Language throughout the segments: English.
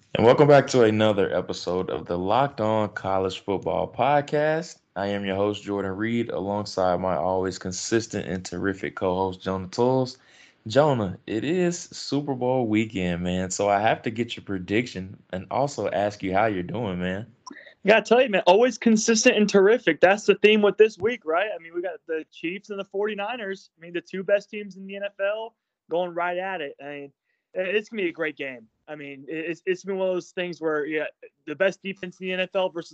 And welcome back to another episode of the Locked On College Football Podcast. I am your host, Jordan Reed, alongside my always consistent and terrific co host, Jonah Tools. Jonah, it is Super Bowl weekend, man. So I have to get your prediction and also ask you how you're doing, man. Yeah, I tell you, man, always consistent and terrific. That's the theme with this week, right? I mean, we got the Chiefs and the 49ers. I mean, the two best teams in the NFL going right at it. I mean, it's going to be a great game. I mean, it's been one of those things where, yeah, the best defense in the NFL versus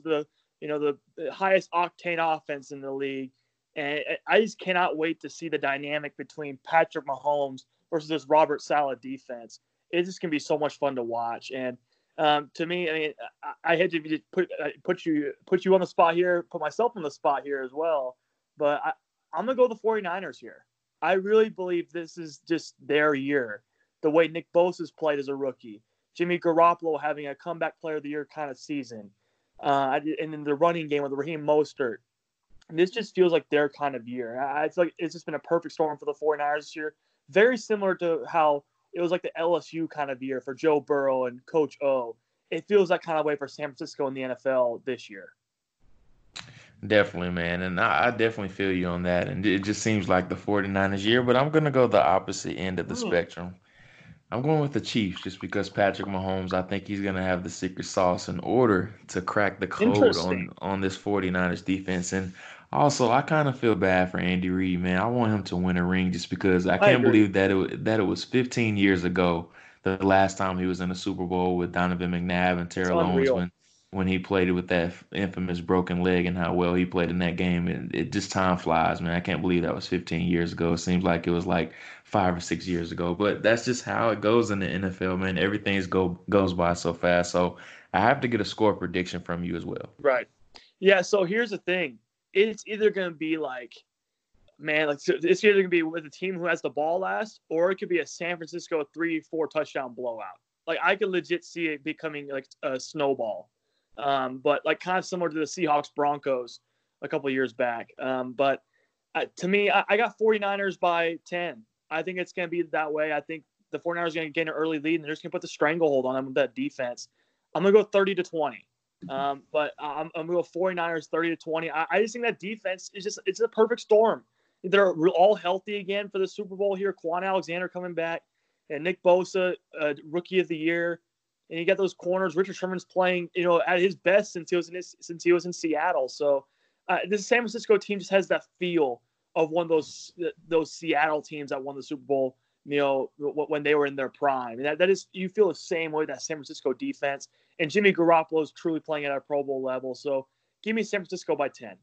the highest octane offense in the league. And I just cannot wait to see the dynamic between Patrick Mahomes versus this Robert Saleh defense. It's just going to be so much fun to watch. And to me, I mean, I had to just put you on the spot here, put myself on the spot here as well. But I'm gonna go the 49ers here. I really believe this is just their year. The way Nick Bosa's played as a rookie, Jimmy Garoppolo having a comeback player of the year kind of season, and then the running game with Raheem Mostert. And this just feels like their kind of year. It's just been a perfect storm for the 49ers this year. Very similar to how it was like the LSU kind of year for Joe Burrow and Coach O. It feels that kind of way for San Francisco in the NFL this year. Definitely, man. And I definitely feel you on that. And it just seems like the 49ers year, but I'm going to go the opposite end of the spectrum. I'm going with the Chiefs just because Patrick Mahomes, I think he's going to have the secret sauce in order to crack the code Interesting. on this 49ers defense. And also, I kind of feel bad for Andy Reid, man. I want him to win a ring just because I I can't agree. believe that it was 15 years ago the last time he was in a Super Bowl with Donovan McNabb and It's Terrell Owens unreal. when he played it with that infamous broken leg and how well he played in that game. And it just time flies, man. I can't believe that was 15 years ago. It seems like it was like 5 or 6 years ago. But that's just how it goes in the NFL, man. Goes by so fast. So I have to get a score prediction from you as well. Right. Yeah. So here's the thing. It's either going to be like, man, like so it's either going to be with a team who has the ball last, or it could be a San Francisco 3-4 touchdown blowout. Like I could legit see it becoming like a snowball. But like kind of similar to the Seahawks Broncos a couple of years back. But to me, I got 49ers by 10. I think it's going to be that way. I think the 49ers are going to get an early lead and they're just going to put the stranglehold on them with that defense. I'm going to go 30-20. But I'm going to go 49ers 30-20. I just think that defense is it's a perfect storm. They're all healthy again for the Super Bowl here. Quan Alexander coming back and Nick Bosa, rookie of the year. And you got those corners. Richard Sherman's playing, at his best since he was in Seattle. So this San Francisco team just has that feel of one of those Seattle teams that won the Super Bowl. When they were in their prime, and that is you feel the same way that San Francisco defense and Jimmy Garoppolo is truly playing at a Pro Bowl level. So give me San Francisco by 10.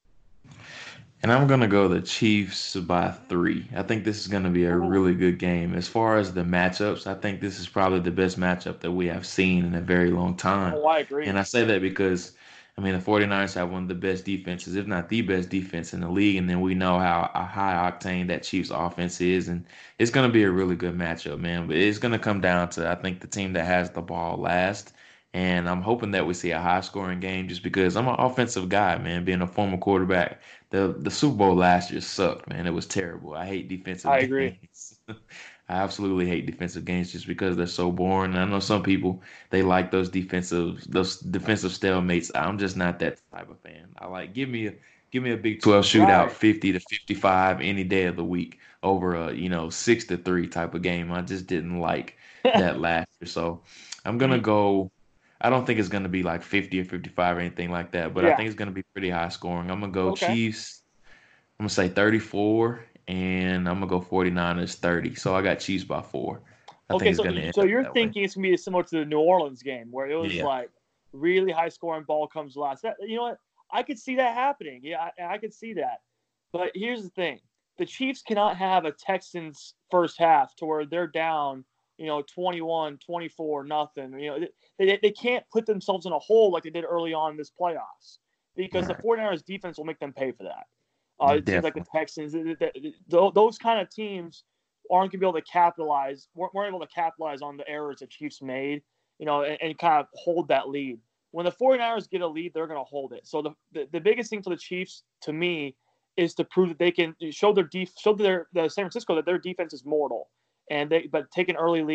And I'm gonna go the Chiefs by 3. I think this is gonna be a Ooh. really good game. As far as the matchups, I think this is probably the best matchup that we have seen in a very long time. Oh, I And agree. I say that because I mean the 49ers have one of the best defenses, if not the best defense in the league, and then we know how a high octane that Chiefs offense is, and it's gonna be a really good matchup, man. But it's gonna come down to I think the team that has the ball last. And I'm hoping that we see a high scoring game just because I'm an offensive guy, man, being a former quarterback. The Super Bowl last year sucked, man. It was terrible. I hate defensive I agree. games. I absolutely hate defensive games just because they're so boring. I know some people they like those defensive stalemates. I'm just not that type of fan. I like give me a Big 12 shootout, Right. 50 to 55 any day of the week over a 6-3 type of game. I just didn't like that last year, so I'm gonna go. I don't think it's going to be like 50 or 55 or anything like that, but I Yeah. think it's going to be pretty high scoring. I'm going to go Okay. Chiefs. I'm going to say 34, and I'm going to go 49ers 30. So I got Chiefs by 4. I think Okay. it's So going to end so up you're that way. thinking it's gonna be similar to the New Orleans game where it was Yeah. like really high scoring ball comes last. You know what? I could see that happening. Yeah, I could see that. But here's the thing: the Chiefs cannot have a Texans first half to where they're down, 21, 24, nothing. They can't put themselves in a hole like they did early on in this playoffs because the Right. 49ers defense will make them pay for that. It seems like the Definitely. Texans, those kind of teams aren't going to be able to capitalize, weren't able to capitalize on the errors the Chiefs made, and kind of hold that lead. When the 49ers get a lead, they're going to hold it. So the biggest thing for the Chiefs, to me, is to prove that they can show the San Francisco that their defense is mortal, but take an early lead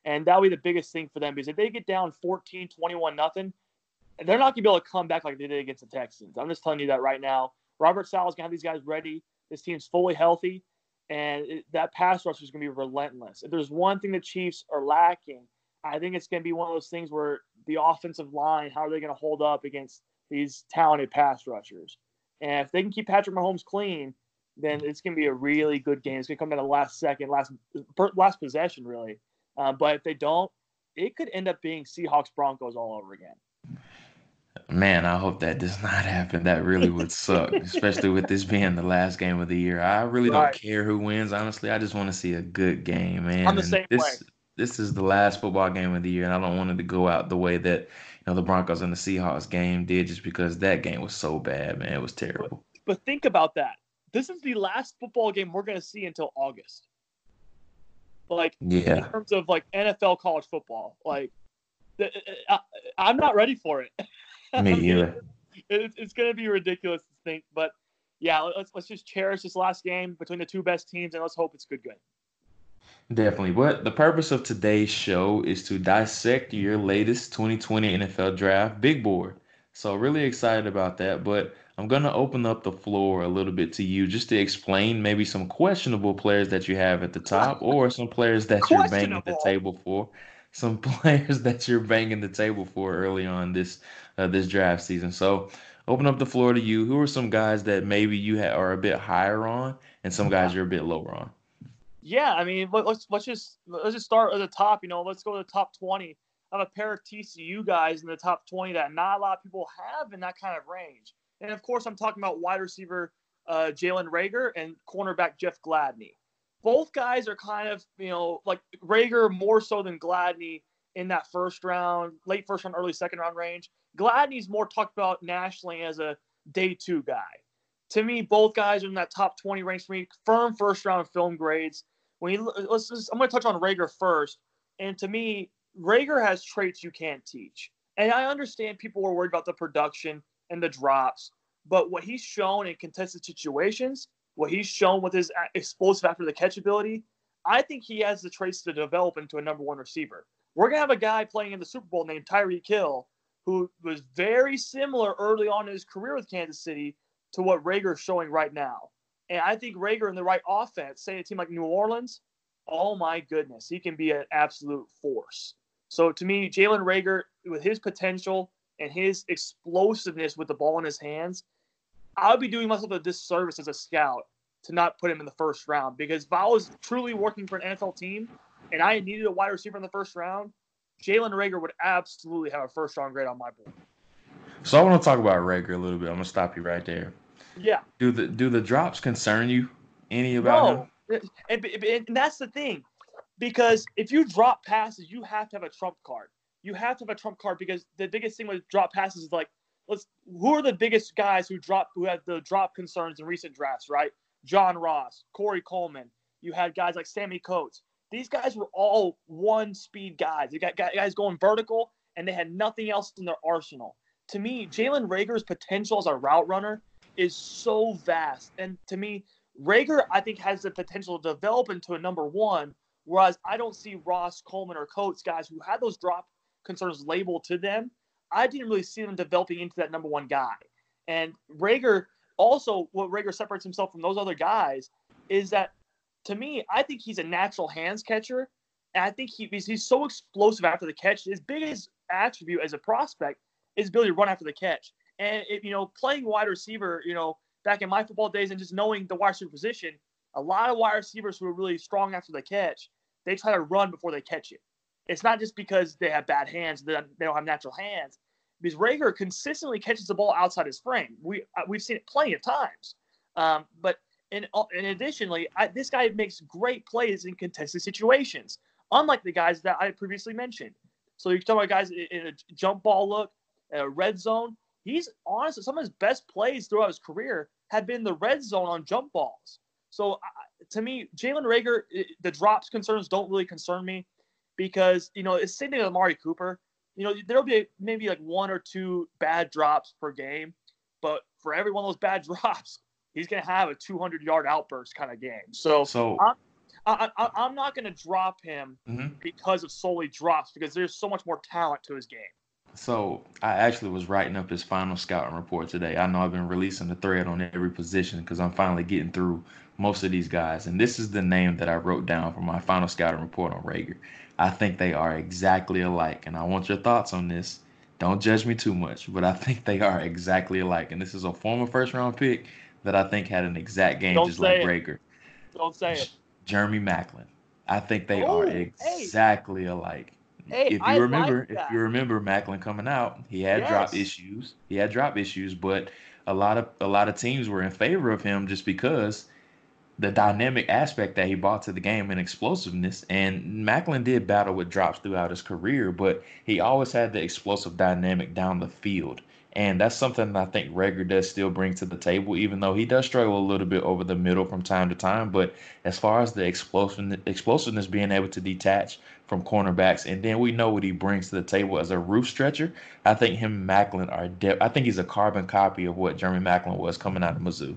And that'll be the biggest thing for them because if they get down 14, 21, nothing, they're not going to be able to come back like they did against the Texans. I'm just telling you that right now. Robert Saleh's going to have these guys ready. This team's fully healthy, and that pass rush is going to be relentless. If there's one thing the Chiefs are lacking, I think it's going to be one of those things where the offensive line, how are they going to hold up against these talented pass rushers? And if they can keep Patrick Mahomes clean, then it's going to be a really good game. It's going to come down to the last second, last possession, really. But if they don't, it could end up being Seahawks-Broncos all over again. Man, I hope that does not happen. That really would suck, especially with this being the last game of the year. I really don't care who wins, honestly. I just want to see a good game, man. I'm the same way. This is the last football game of the year, and I don't want it to go out the way that the Broncos and the Seahawks game did, just because that game was so bad, man. It was terrible. But think about that. This is the last football game we're going to see until August. In terms of NFL college football, I'm not ready for it. Me either. It's going to be ridiculous to think, but yeah, let's just cherish this last game between the two best teams, and let's hope it's good. Definitely. But the purpose of today's show is to dissect your latest 2020 NFL Draft big board. So really excited about that, but I'm going to open up the floor a little bit to you just to explain maybe some questionable players that you have at the top or some players that you're banging the table for. Some players that you're banging the table for early on this draft season. So open up the floor to you. Who are some guys that maybe you are a bit higher on and some guys you're a bit lower on? Yeah, I mean, let's just start at the top. Let's go to the top 20. I have a pair of TCU guys in the top 20 that not a lot of people have in that kind of range. And, of course, I'm talking about wide receiver Jalen Reagor and cornerback Jeff Gladney. Both guys are kind of, like Reagor more so than Gladney in that first round, late first round, early second round range. Gladney's more talked about nationally as a day two guy. To me, both guys are in that top 20 range for me. Firm first round film grades. I'm going to touch on Reagor first. And to me, Reagor has traits you can't teach. And I understand people are worried about the production and the drops, but what he's shown in contested situations, what he's shown with his explosive after the catch ability, I think he has the traits to develop into a number one receiver. We're going to have a guy playing in the Super Bowl named Tyreek Hill who was very similar early on in his career with Kansas City to what Reagor is showing right now. And I think Reagor in the right offense, say a team like New Orleans, oh my goodness, he can be an absolute force. So to me, Jalen Reagor, with his potential and his explosiveness with the ball in his hands, I would be doing myself a disservice as a scout to not put him in the first round, because if I was truly working for an NFL team and I needed a wide receiver in the first round, Jalen Reagor would absolutely have a first round grade on my board. So I want to talk about Reagor a little bit. I'm gonna stop you right there. Yeah. Do the drops concern you any about him? And that's the thing, because if you drop passes, you have to have a trump card. You have to have a trump card, because the biggest thing with drop passes is who are the biggest guys who had the drop concerns in recent drafts, right? John Ross, Corey Coleman. You had guys like Sammy Coates. These guys were all one-speed guys. You got guys going vertical, and they had nothing else in their arsenal. To me, Jalen Reagor's potential as a route runner is so vast. And to me, Reagor, I think, has the potential to develop into a number one, whereas I don't see Ross, Coleman, or Coates, guys who had those drop concerns labeled to them. I didn't really see them developing into that number one guy. And Reagor, also, what Reagor separates himself from those other guys is that, to me, I think he's a natural hands catcher. And I think he's so explosive after the catch. His biggest attribute as a prospect is his ability to run after the catch. And, playing wide receiver, back in my football days and just knowing the wide receiver position, a lot of wide receivers who are really strong after the catch, they try to run before they catch it. It's not just because they have bad hands, they don't have natural hands. Because Reagor consistently catches the ball outside his frame. We've seen it plenty of times. But in additionally, this guy makes great plays in contested situations, unlike the guys that I previously mentioned. So you're talking about guys in a jump ball look, a red zone. He's honestly, some of his best plays throughout his career have been the red zone on jump balls. So to me, Jalen Reagor, the drops concerns don't really concern me, because, it's same thing with Amari Cooper. There'll be maybe like one or two bad drops per game, but for every one of those bad drops, he's going to have a 200-yard outburst kind of game. So I'm not going to drop him because of solely drops, because there's so much more talent to his game. So I actually was writing up his final scouting report today. I know I've been releasing the thread on every position because I'm finally getting through most of these guys. And this is the name that I wrote down for my final scouting report on Reagor. I think they are exactly alike. And I want your thoughts on this. Don't judge me too much, but I think they are exactly alike. And this is a former first round pick that I think had an exact game Don't just like say it. Reagor. Don't say it. Jeremy Maclin. I think they are Oh, exactly alike. Hey, If I you like remember, if that. you remember Macklin coming out, he had drop Yes. issues. He had drop issues, but a lot of teams were in favor of him just because the dynamic aspect that he brought to the game and explosiveness. And Macklin did battle with drops throughout his career, but he always had the explosive dynamic down the field. And that's something that I think Reagor does still bring to the table, even though he does struggle a little bit over the middle from time to time. But as far as the explosiveness being able to detach from cornerbacks, and then we know what he brings to the table as a roof stretcher, I think him and Macklin are I think he's a carbon copy of what Jeremy Macklin was coming out of Mizzou.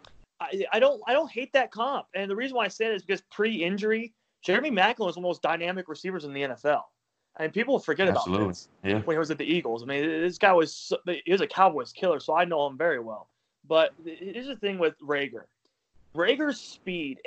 I don't hate that comp, and the reason why I say it is because pre-injury, Jeremy Maclin was one of the most dynamic receivers in the NFL, and people forget about Absolutely. this Yeah. when he was at the Eagles. I mean, this guy was a Cowboys killer, so I know him very well. But here's the thing with Reagor. Reagor's speed.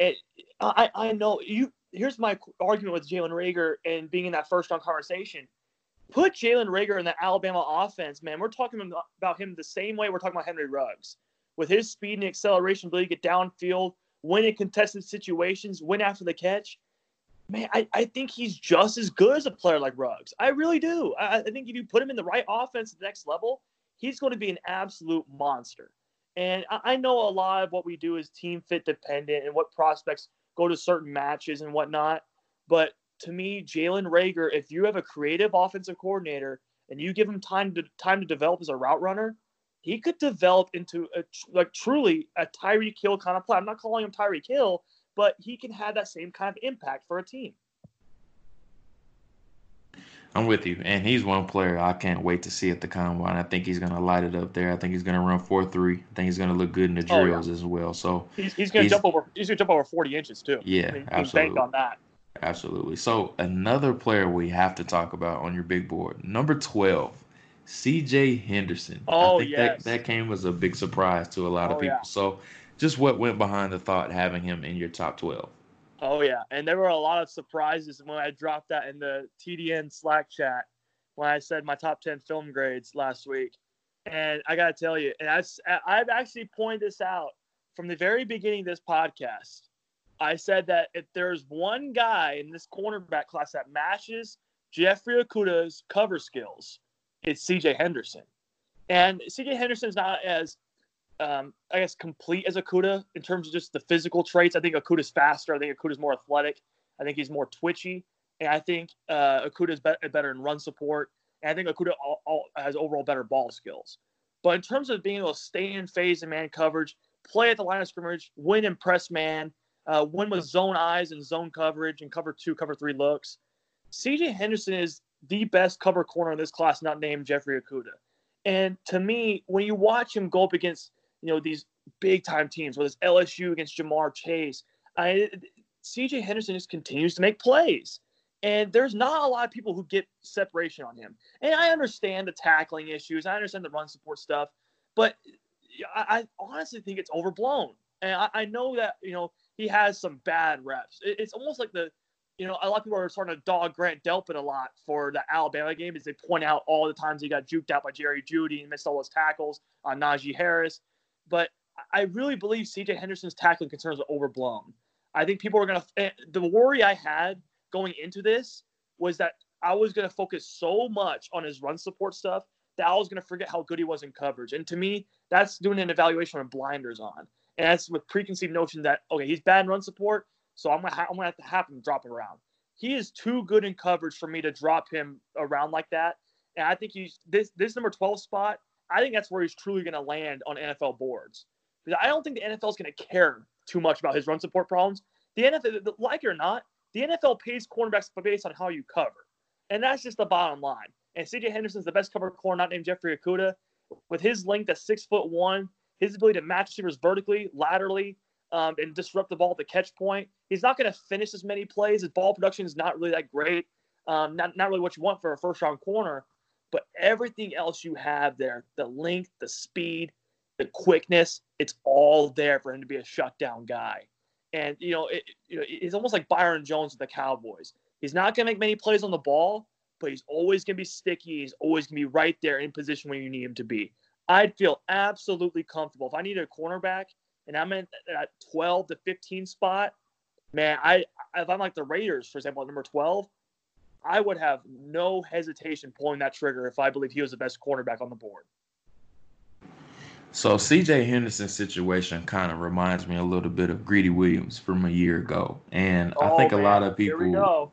I know you. Here's my argument with Jalen Reagor and being in that first round conversation. Put Jalen Reagor in the Alabama offense, man. We're talking about him the same way we're talking about Henry Ruggs. With his speed and acceleration, ability to get downfield, win in contested situations, win after the catch. Man, I think he's just as good as a player like Ruggs. I really do. I think if you put him in the right offense at the next level, he's going to be an absolute monster. And I know a lot of what we do is team fit dependent and what prospects go to certain matches and whatnot. But to me, Jalen Reagor, if you have a creative offensive coordinator and you give him time to develop as a route runner, he could develop into truly a Tyreek Hill kind of player. I'm not calling him Tyreek Hill, but he can have that same kind of impact for a team. I'm with you, and he's one player I can't wait to see at the combine. I think he's going to light it up there. I think he's going to run 4.3. I think he's going to look good in the drills as well. So he's going to jump over. He's going to jump over 40 inches too. Yeah, I mean, you absolutely. can bank on that. Absolutely. So another player we have to talk about on your big board, number 12, C.J. Henderson. I think that came as a big surprise to a lot of people. Yeah. So just what went behind the thought having him in your top 12? Oh, yeah. And there were a lot of surprises when I dropped that in the TDN Slack chat when I said my top 10 film grades last week. And I got to tell you, and I've actually pointed this out from the very beginning of this podcast. I said that if there's one guy in this cornerback class that matches Jeffrey Okudah's cover skills, it's C.J. Henderson. And C.J. Henderson's not as complete as Okudah in terms of just the physical traits. I think Okudah's faster. I think Okudah's more athletic. I think he's more twitchy. And I think Okudah's better in run support. And I think Okudah has overall better ball skills. But in terms of being able to stay in phase and man coverage, play at the line of scrimmage, win and press man, win with zone eyes and zone coverage and cover 2, cover 3 looks, C.J. Henderson is the best cover corner in this class, not named Jeffrey Okudah. And to me, when you watch him go up against these big time teams, whether it's LSU against Jamar Chase, C.J. Henderson just continues to make plays. And there's not a lot of people who get separation on him. And I understand the tackling issues. I understand the run support stuff. But I honestly think it's overblown. And I know that, he has some bad reps. It's almost like a lot of people are starting to dog Grant Delpit a lot for the Alabama game as they point out all the times he got juked out by Jerry Jeudy and missed all those tackles on Najee Harris. But I really believe C.J. Henderson's tackling concerns are overblown. I think people are going to – the worry I had going into this was that I was going to focus so much on his run support stuff that I was going to forget how good he was in coverage. And to me, that's doing an evaluation with blinders on. And that's with preconceived notion that, okay, he's bad in run support, so I'm gonna have to have him drop around. He is too good in coverage for me to drop him around like that. And I think he's this number 12 spot. I think that's where he's truly going to land on NFL boards. Because I don't think the NFL is going to care too much about his run support problems. The NFL, like it or not, the NFL pays cornerbacks based on how you cover. And that's just the bottom line. And C.J. Henderson's the best cover corner, not named Jeffrey Okudah. With his length at 6'1", his ability to match receivers vertically, laterally, and disrupt the ball at the catch point. He's not going to finish as many plays. His ball production is not really that great. Not really what you want for a first-round corner. But everything else you have there, the length, the speed, the quickness, it's all there for him to be a shutdown guy. And, it's almost like Byron Jones with the Cowboys. He's not going to make many plays on the ball, but he's always going to be sticky. He's always going to be right there in position when you need him to be. I'd feel absolutely comfortable. If I need a cornerback and I'm in that 12 to 15 spot, man, if I'm like the Raiders, for example, at number 12, I would have no hesitation pulling that trigger if I believe he was the best cornerback on the board. So C.J. Henderson's situation kind of reminds me a little bit of Greedy Williams from a year ago, and I think a lot of people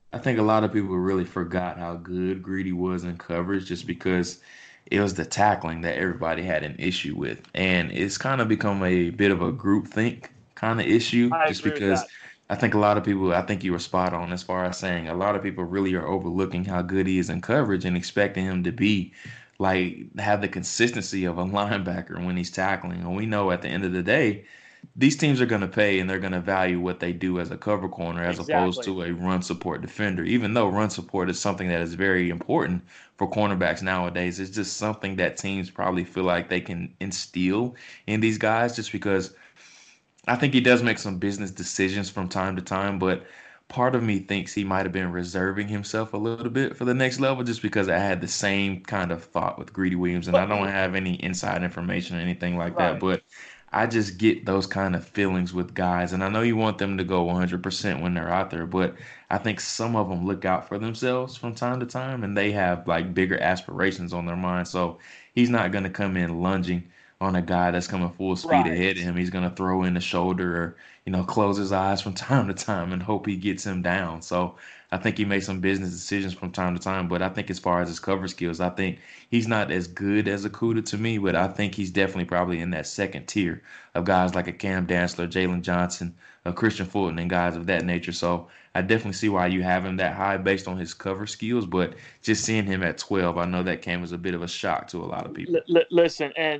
really forgot how good Greedy was in coverage just because it was the tackling that everybody had an issue with, and it's kind of become a bit of a groupthink kind of issue just because. I think a lot of people, I think you were spot on as far as saying a lot of people really are overlooking how good he is in coverage and expecting him to be have the consistency of a linebacker when he's tackling. And we know at the end of the day, these teams are going to pay and they're going to value what they do as a cover corner as opposed to a run support defender. Even though run support is something that is very important for cornerbacks nowadays, it's just something that teams probably feel like they can instill in these guys just because I think he does make some business decisions from time to time, but part of me thinks he might have been reserving himself a little bit for the next level just because I had the same kind of thought with Greedy Williams, and I don't have any inside information or anything like that, but I just get those kind of feelings with guys, and I know you want them to go 100% when they're out there, but I think some of them look out for themselves from time to time, and they have like bigger aspirations on their mind, so he's not going to come in lunging on a guy that's coming full speed ahead of him. He's going to throw in the shoulder or, close his eyes from time to time and hope he gets him down. So I think he makes some business decisions from time to time. But I think as far as his cover skills, I think he's not as good as Okudah to me, but I think he's definitely probably in that second tier of guys like a Cam Dantzler, Jalen Johnson, a Christian Fulton, and guys of that nature. So I definitely see why you have him that high based on his cover skills, but just seeing him at 12, I know that came as a bit of a shock to a lot of people. Listen, and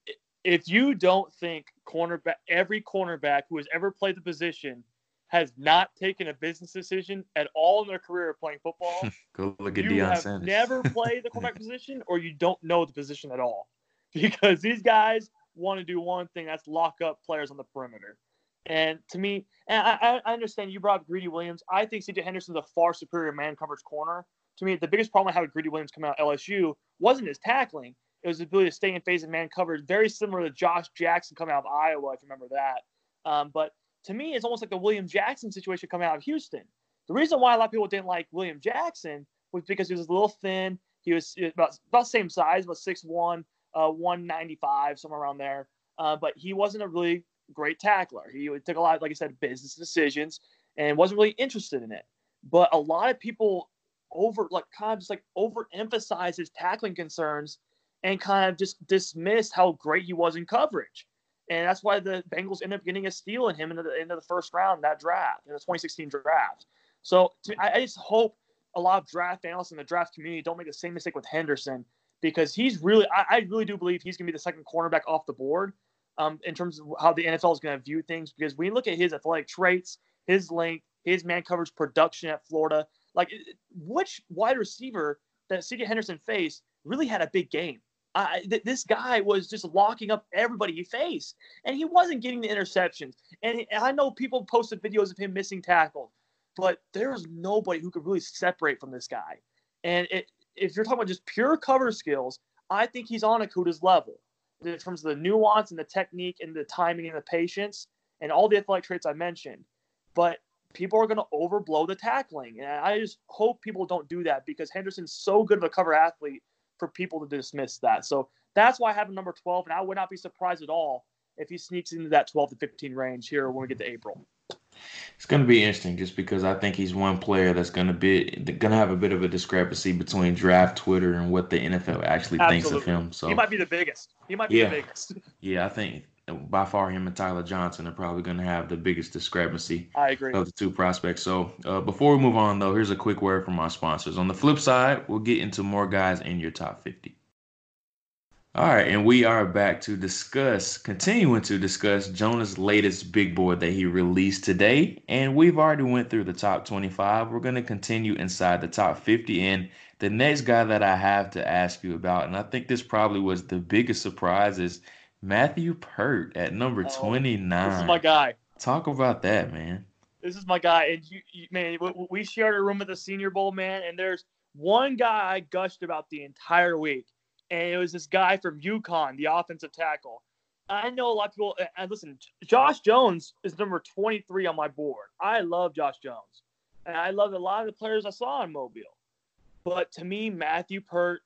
if you don't think every cornerback who has ever played the position has not taken a business decision at all in their career of playing football, go look at Deion Sanders. You have never played the cornerback position, or you don't know the position at all, because these guys want to do one thing, that's lock up players on the perimeter. And to me, and I understand you brought up Greedy Williams. I think C.J. Henderson's a far superior man coverage corner. To me, the biggest problem I had with Greedy Williams coming out of LSU wasn't his tackling. It was the ability to stay in phase and man coverage, very similar to Josh Jackson coming out of Iowa, if you remember that. But to me, it's almost like the William Jackson situation coming out of Houston. The reason why a lot of people didn't like William Jackson was because he was a little thin. He was about the same size, about 6'1", 195, somewhere around there. But he wasn't a really great tackler. He took a lot of, like I said, business decisions and wasn't really interested in it. But a lot of people overemphasize his tackling concerns and kind of just dismissed how great he was in coverage. And that's why the Bengals ended up getting a steal in him into the first round in that draft, in the 2016 draft. So I just hope a lot of draft analysts in the draft community don't make the same mistake with Henderson, because he's really – I really do believe he's going to be the second cornerback off the board in terms of how the NFL is going to view things, because when you look at his athletic traits, his length, his man coverage production at Florida, like which wide receiver that C.J. Henderson faced really had a big game? This guy was just locking up everybody he faced, and he wasn't getting the interceptions. And I know people posted videos of him missing tackles, but there was nobody who could really separate from this guy. And if you're talking about just pure cover skills, I think he's on Okudah's level in terms of the nuance and the technique and the timing and the patience and all the athletic traits I mentioned. But people are going to overblow the tackling, and I just hope people don't do that, because Henderson's so good of a cover athlete for people to dismiss that. So that's why I have him number 12, and I would not be surprised at all if he sneaks into that 12 to 15 range here when we get to April. It's going to be interesting just because I think he's one player that's going to have a bit of a discrepancy between draft Twitter and what the NFL actually thinks of him. So he might be the biggest. Yeah, I think by far him and Tyler Johnson are probably going to have the biggest discrepancy. I agree. Of the two prospects. So before we move on, though, here's a quick word from our sponsors. On the flip side, we'll get into more guys in your top 50. All right, and we are back to continuing to discuss Jonah's latest big board that he released today. And we've already went through the top 25. We're going to continue inside the top 50. And the next guy that I have to ask you about, and I think this probably was the biggest surprise, is Matthew Pert at number Oh, this is 29. my guy. Talk about that, man. This is my guy. And man, we shared a room at the Senior Bowl, man. And there's one guy I gushed about the entire week, and it was this guy from UConn, the offensive tackle. I know a lot of people. And listen, Josh Jones is number 23 on my board. I love Josh Jones, and I love a lot of the players I saw in Mobile. But to me, Matthew Pert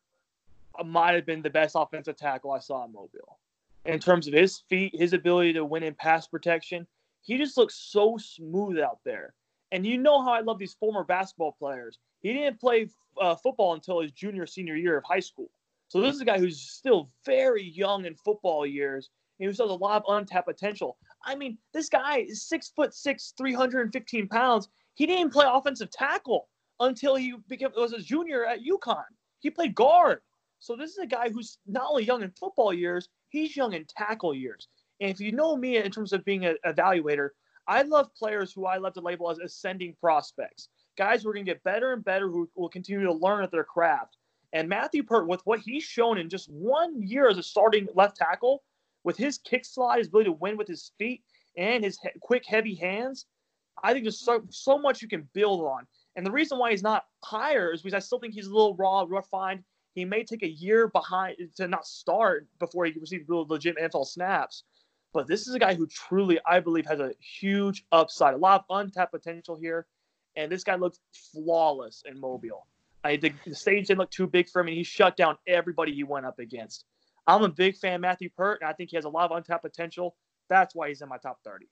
might have been the best offensive tackle I saw in Mobile. In terms of his feet, his ability to win in pass protection, he just looks so smooth out there. And you know how I love these former basketball players. He didn't play football until his senior year of high school. So this is a guy who's still very young in football years, and who still has a lot of untapped potential. I mean, this guy is 6'6", 315 pounds. He didn't play offensive tackle until was a junior at UConn. He played guard. So this is a guy who's not only young in football years, he's young in tackle years. And if you know me in terms of being an evaluator, I love players who I love to label as ascending prospects. Guys who are going to get better and better, who will continue to learn at their craft. And Matthew Pert, with what he's shown in just 1 year as a starting left tackle, with his kick slide, his ability to win with his feet, and his quick, heavy hands, I think there's so much you can build on. And the reason why he's not higher is because I still think he's a little raw, refined. He may take a year behind to not start before he receives real legit NFL snaps. But this is a guy who truly, I believe, has a huge upside, a lot of untapped potential here. And this guy looked flawless in Mobile. The stage didn't look too big for him, and he shut down everybody he went up against. I'm a big fan of Matthew Pert, and I think he has a lot of untapped potential. That's why he's in my top 30.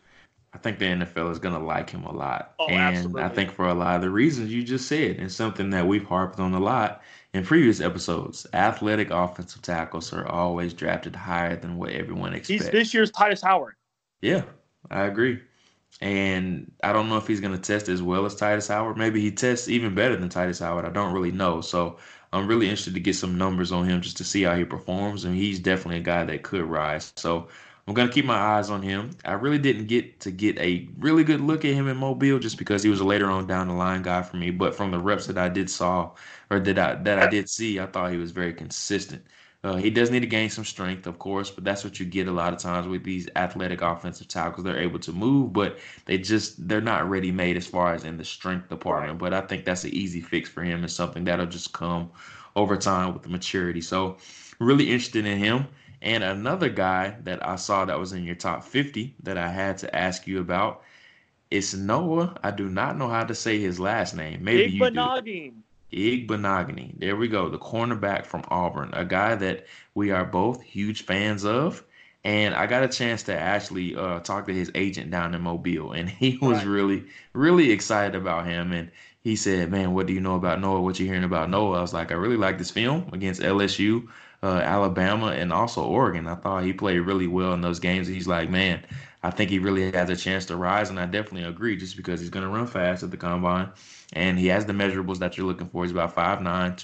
I think the NFL is going to like him a lot. Oh, And I absolutely. think for a lot of the reasons you just said, and something that we've harped on a lot in previous episodes, athletic offensive tackles are always drafted higher than what everyone He's expects. this year's Titus Howard. Yeah, I agree. And I don't know if he's going to test as well as Titus Howard. Maybe he tests even better than Titus Howard. I don't really know. So I'm really interested to get some numbers on him just to see how he performs. And he's definitely a guy that could rise. So I'm going to keep my eyes on him. I really didn't get a really good look at him in Mobile just because he was a later on down the line guy for me. But from the reps that I did saw or that I did see, I thought he was very consistent. He does need to gain some strength, of course, but that's what you get a lot of times with these athletic offensive tackles. They're able to move, but they're not ready made as far as in the strength Right. department. But I think that's an easy fix for him and something that'll just come over time with the maturity. So really interested in him. And another guy that I saw that was in your top 50 that I had to ask you about is Noah. I do not know how to say his last name. Maybe you do. Igbenogany. Igbenogany. There we go. The cornerback from Auburn, a guy that we are both huge fans of. And I got a chance to actually talk to his agent down in Mobile, and he was Right. really, really excited about him. And he said, "Man, what do you know about Noah? What you hearing about Noah?" I was like, "I really like this film against LSU, Alabama, and also Oregon. I thought he played really well in those games." And he's like, "Man, I think he really has a chance to rise," and I definitely agree, just because he's going to run fast at the combine and he has the measurables that you're looking for. He's about 5'9",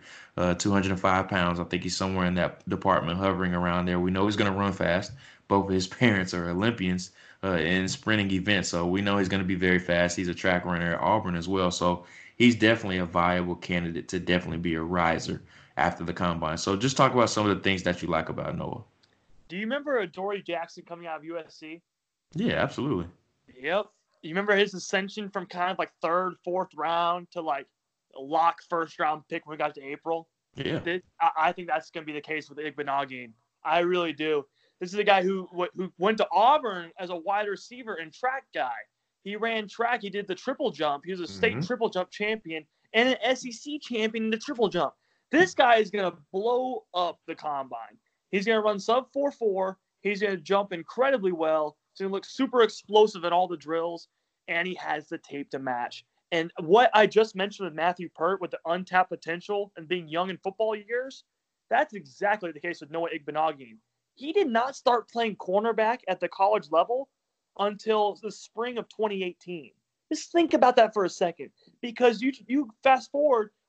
205 pounds. I think he's somewhere in that department, hovering around there. We know he's going to run fast. Both of his parents are Olympians in sprinting events, so we know he's going to be very fast. He's a track runner at Auburn as well, so he's definitely a viable candidate to definitely be a riser after the combine. So just talk about some of the things that you like about Noah. Do you remember Dory Jackson coming out of USC? Yeah, absolutely. Yep. You remember his ascension from kind of like third, fourth round to like a lock first round pick when we got to April? Yeah. I think that's going to be the case with Igbenogany. I really do. This is a guy who went to Auburn as a wide receiver and track guy. He ran track. He did the triple jump. He was a state Hmm. triple jump champion and an SEC champion in the triple jump. This guy is going to blow up the combine. He's going to run sub 4.4. He's going to jump incredibly well. He's going to look super explosive in all the drills, and he has the tape to match. And what I just mentioned with Matthew Pert with the untapped potential and being young in football years, that's exactly the case with Noah Igbenogany. He did not start playing cornerback at the college level until the spring of 2018. Just think about that for a second, because you fast forward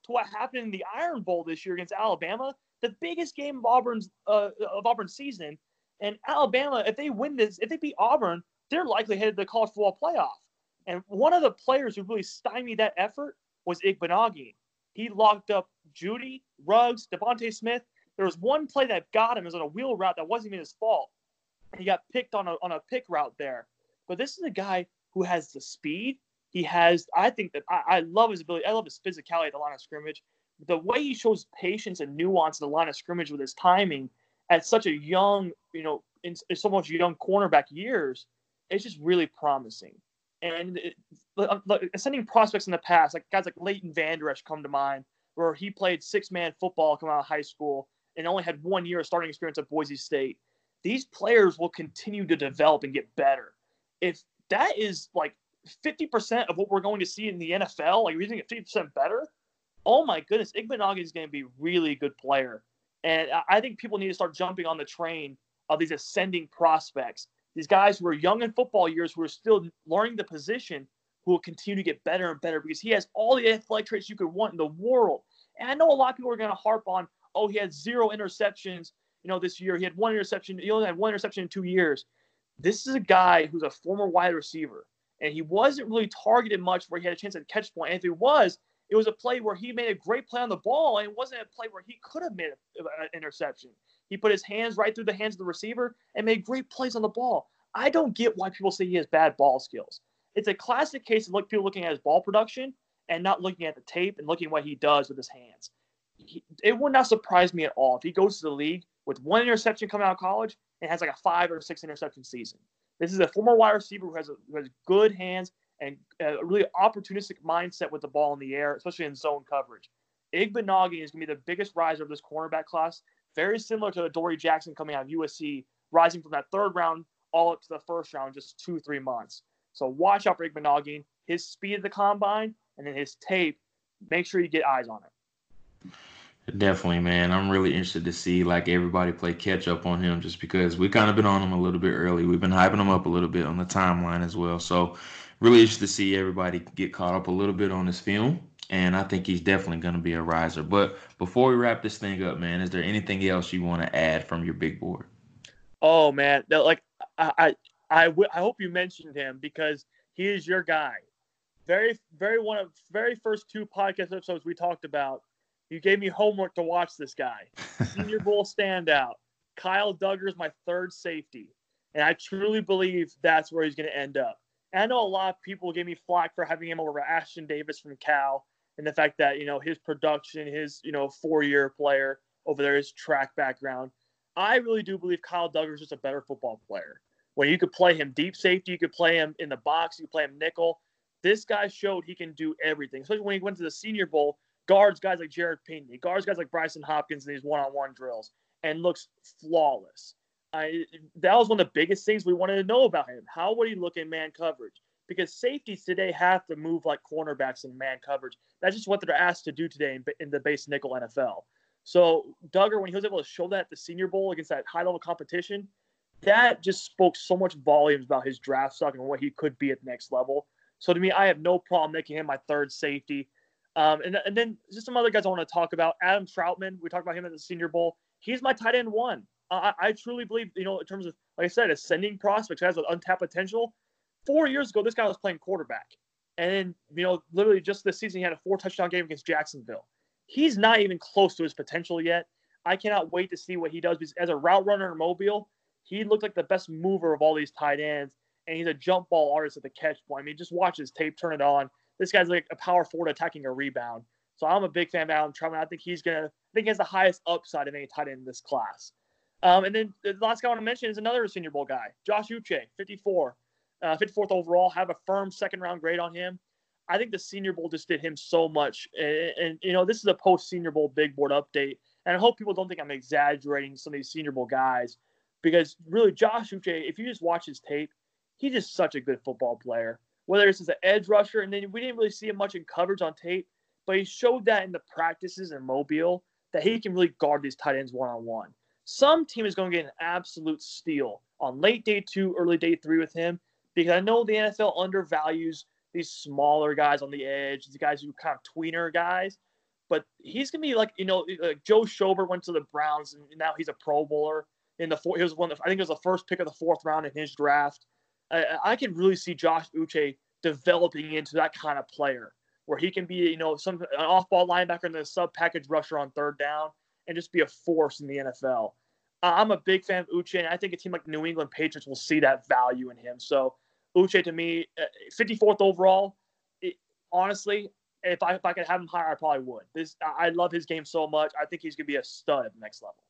to what happened in the Iron Bowl this year against Alabama, the biggest game of Auburn's season. And Alabama, if they win this, if they beat Auburn, they're likely headed to the college football playoff. And one of the players who really stymied that effort was Igbinoghene. He locked up Judy, Ruggs, Devontae Smith. There was one play that got him. It was on a wheel route that wasn't even his fault. He got picked on a pick route there. But this is a guy who has the speed. He has, I think that I love his ability. I love his physicality at the line of scrimmage. The way he shows patience and nuance at the line of scrimmage with his timing at such a young, in so much young cornerback years, it's just really promising. And ascending prospects in the past, like guys like Leighton Vander Esch come to mind, where he played 6-man football coming out of high school and only had 1 year of starting experience at Boise State. These players will continue to develop and get better. If that is like 50% of what we're going to see in the NFL, like we're using it 50% better, oh my goodness, Igbinoghene is going to be a really good player. And I think people need to start jumping on the train of these ascending prospects. These guys who are young in football years, who are still learning the position, who will continue to get better and better because he has all the athletic traits you could want in the world. And I know a lot of people are going to harp on, oh, he had 0 interceptions, this year. He had 1 interception. He only had 1 interception in 2 years. This is a guy who's a former wide receiver, and he wasn't really targeted much where he had a chance at catch point. And if he was, it was a play where he made a great play on the ball, and it wasn't a play where he could have made an interception. He put his hands right through the hands of the receiver and made great plays on the ball. I don't get why people say he has bad ball skills. It's a classic case of people looking at his ball production and not looking at the tape and looking at what he does with his hands. It would not surprise me at all if he goes to the league with 1 interception coming out of college and has like a 5 or 6 interception season. This is a former wide receiver who has good hands and a really opportunistic mindset with the ball in the air, especially in zone coverage. Igbinoghene is going to be the biggest riser of this cornerback class, very similar to Adoree Jackson coming out of USC, rising from that 3rd round all up to the 1st round in just 2-3 months. So watch out for Igbinoghene, his speed at the combine, and then his tape. Make sure you get eyes on it. Definitely, man. I'm really interested to see everybody play catch up on him just because we've kind of been on him a little bit early. We've been hyping him up a little bit on the timeline as well. So really interested to see everybody get caught up a little bit on his film. And I think he's definitely going to be a riser. But before we wrap this thing up, man, is there anything else you want to add from your big board? Oh, man. I hope you mentioned him because he is your guy. Very first 2 podcast episodes we talked about, you gave me homework to watch this guy. Senior Bowl standout. Kyle Dugger is my 3rd safety. And I truly believe that's where he's going to end up. And I know a lot of people gave me flack for having him over Ashton Davis from Cal and the fact that, his production, his, 4-year player over there, his track background. I really do believe Kyle Dugger is just a better football player. When you could play him deep safety, you could play him in the box, you could play him nickel. This guy showed he can do everything, especially when he went to the Senior Bowl, guards guys like Jared Pinkney, guards guys like Bryson Hopkins in these one-on-one drills, and looks flawless. That was one of the biggest things we wanted to know about him. How would he look in man coverage? Because safeties today have to move like cornerbacks in man coverage. That's just what they're asked to do today in the base nickel NFL. So Dugger, when he was able to show that at the Senior Bowl against that high-level competition, that just spoke so much volumes about his draft stock and what he could be at the next level. So to me, I have no problem making him my 3rd safety. And then just some other guys I want to talk about. Adam Troutman, we talked about him at the Senior Bowl. He's my tight end 1. I truly believe, in terms of, like I said, ascending prospects, has an untapped potential. 4 years ago, this guy was playing quarterback. And then, literally just this season, he had a 4-touchdown game against Jacksonville. He's not even close to his potential yet. I cannot wait to see what he does. Because as a route runner in Mobile, he looked like the best mover of all these tight ends. And he's a jump ball artist at the catch point. I mean, just watch his tape, turn it on. This guy's like a power forward attacking a rebound. So I'm a big fan of Adam Troutman. I think he has the highest upside of any tight end in this class. And then the last guy I want to mention is another Senior Bowl guy, Josh Uche, 54. 54th overall, have a firm 2nd-round grade on him. I think the Senior Bowl just did him so much. And this is a post-Senior Bowl big board update. And I hope people don't think I'm exaggerating some of these Senior Bowl guys. Because really, Josh Uche, if you just watch his tape, he's just such a good football player. Whether it's as an edge rusher, and then we didn't really see him much in coverage on tape, but he showed that in the practices in Mobile that he can really guard these tight ends one-on-one. Some team is going to get an absolute steal on late day 2, early day 3 with him, because I know the NFL undervalues these smaller guys on the edge, these guys who kind of tweener guys. but he's gonna be like Joe Schobert went to the Browns and now he's a Pro Bowler in the fourth. He was I think it was the first pick of the fourth round in his draft. I can really see Josh Uche developing into that kind of player where he can be an off-ball linebacker and then a sub-package rusher on third down and just be a force in the NFL. I'm a big fan of Uche, and I think a team like the New England Patriots will see that value in him. So Uche, to me, 54th overall, honestly, if I could have him higher, I probably would. I love his game so much. I think he's going to be a stud at the next level.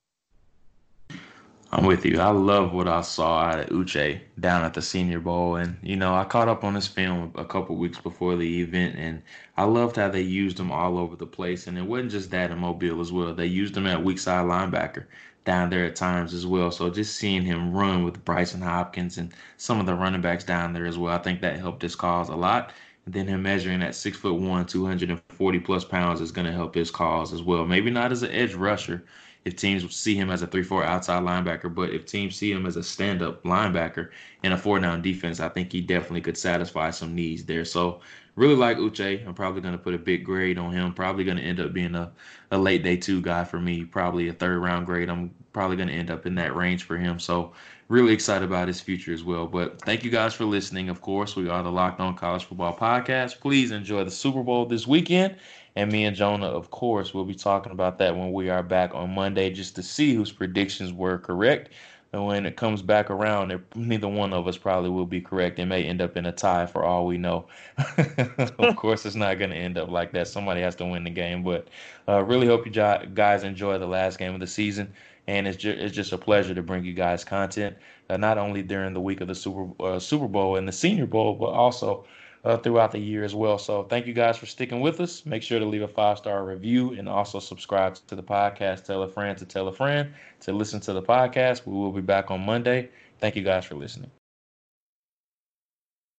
I'm with you. I love what I saw out of Uche down at the Senior Bowl. And, I caught up on this film a couple weeks before the event, and I loved how they used him all over the place. And it wasn't just that in Mobile as well. They used him at weak side linebacker down there at times as well. So just seeing him run with Bryson Hopkins and some of the running backs down there as well, I think that helped his cause a lot. And then him measuring at 6'1", 240 plus pounds is going to help his cause as well. Maybe not as an edge rusher if teams see him as a 3-4 outside linebacker, but if teams see him as a stand-up linebacker in a 4-down defense, I think he definitely could satisfy some needs there. So really like Uche. I'm probably going to put a big grade on him. Probably going to end up being a late day 2 guy for me, probably a 3rd round grade. I'm probably going to end up in that range for him. So really excited about his future as well. But thank you guys for listening. Of course, we are the Locked On College Football Podcast. Please enjoy the Super Bowl this weekend. And me and Jonah, of course, will be talking about that when we are back on Monday just to see whose predictions were correct. And when it comes back around, neither one of us probably will be correct. It may end up in a tie for all we know. Of course, it's not going to end up like that. Somebody has to win the game. But really hope you guys enjoy the last game of the season. And it's just a pleasure to bring you guys content, not only during the week of the Super Bowl and the Senior Bowl, but also throughout the year as well. So thank you guys for sticking with us. Make sure to leave a 5-star review and also subscribe to the podcast. Tell a friend to listen to the podcast. We will be back on Monday. Thank you guys for listening.